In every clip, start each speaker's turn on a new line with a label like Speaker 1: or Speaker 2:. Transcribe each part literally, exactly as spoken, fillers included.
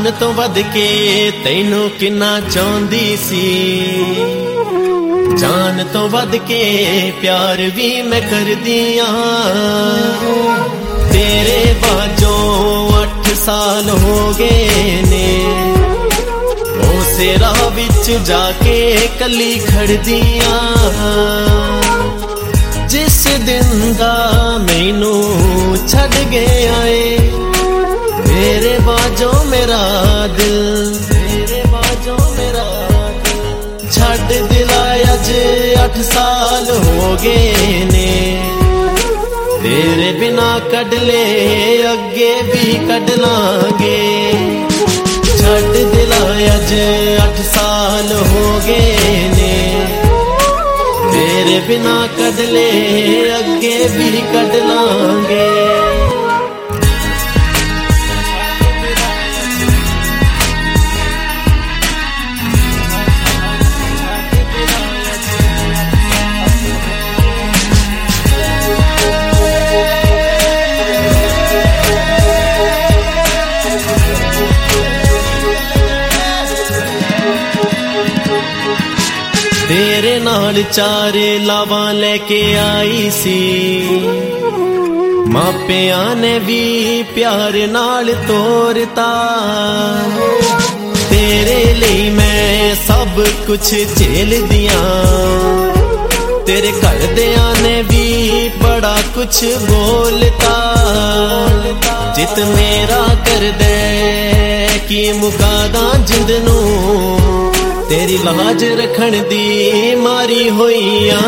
Speaker 1: जान तो वध के तैनू किन्ना चाहुंदी सी, जान तो वध के प्यार भी मैं कर दिया। तेरे बाजों अठ साल हो गए ने, उसे राह विच जाके कली खड़ दिया। जिस दिन दा मैनू छड़ गया है, तेरे बाजों मेरा दिल, तेरे बाजों मेरा दिल छड़ दिलाया जे अठ साल हो गए ने। तेरे बिना कढ ले अगे भी कढ लांगे, छड़ दिलाया जे अठ साल हो गए ने। तेरे बिना कढ ले अगे भी कढ लांगे। तेरे नाल चारे लावा लेके आई सी, मापिया ने भी प्यार नाल तोरता। तेरे लिए मैं सब कुछ झेल दिया, तेरे घरदियां ने भी बड़ा कुछ बोलता। जित मेरा कर दे कि मुकादा जिंद नू, तेरी लाज रखन दी मारी होइया।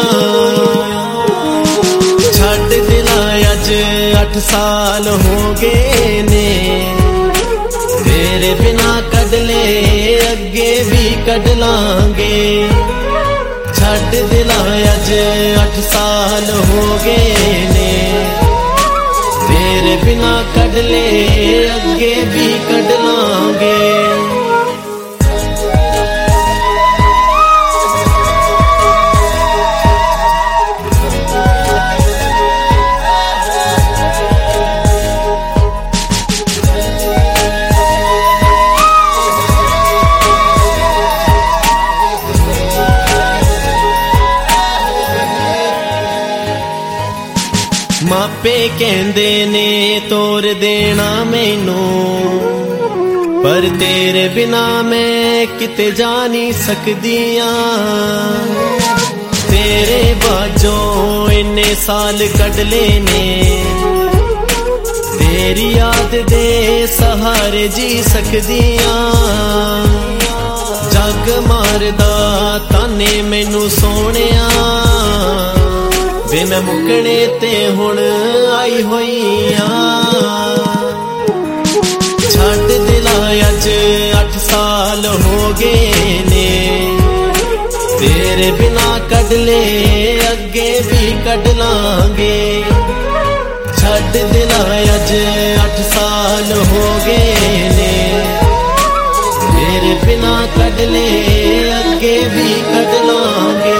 Speaker 1: छड़ दिलाया जे अठ साल हो गए ने, तेरे बिना कढ ले अगे भी कढ लांगे। छड़ दिलाया जे अठ साल हो गए ने, तेरे बिना कढ ले अगे भी कढ लांगे। मापे कहंदे ने तोर देना मैनू, पर तेरे बिना मैं किते जा नहीं सकदियां। तेरे बाजों इन्ने साल कढ लेने, तेरी याद दे सहारे जी सकदियां। जग मारदा ताने मैनू सोहणिया, वे मैं मुकने ते हुण आई होइया। छड़ दिलाया जे अठ साल हो गए ने, तेरे बिना कढ ले अगे भी कढ लांगे। छड़ दिलाया जे अठ साल हो गए ने, तेरे बिना कढ ले अगे भी कढ लांगे।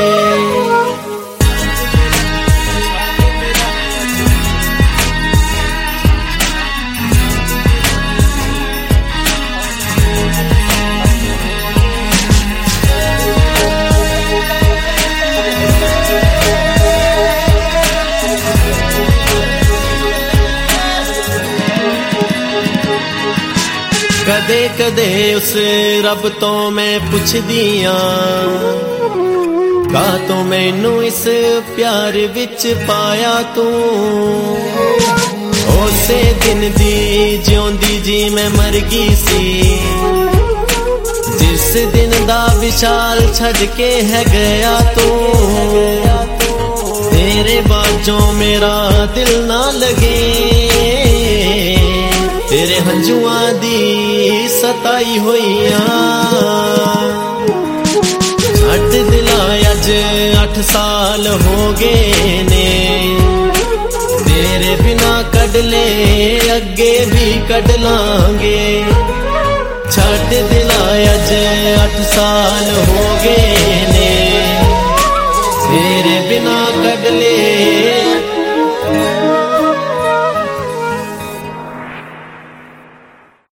Speaker 1: कदे कदे उस रब तो मैं पुछदियां, का तो मैनू इस प्यार विच पाया तू। उसे दिन दी जिउंदी जी मैं मर गई सी, जिस दिन दा विशाल छड़ के है गया तू। तेरे बाजों मेरा दिल ना लगे, तेरे हंजुआं दी सताई होइया। छड़ दिलाया जे अठ साल हो गए ने, तेरे बिना कढ ले अगे भी कढ लांगे। छड़ दिलाया जे अठ साल हो गए ने, तेरे बिना कढ ले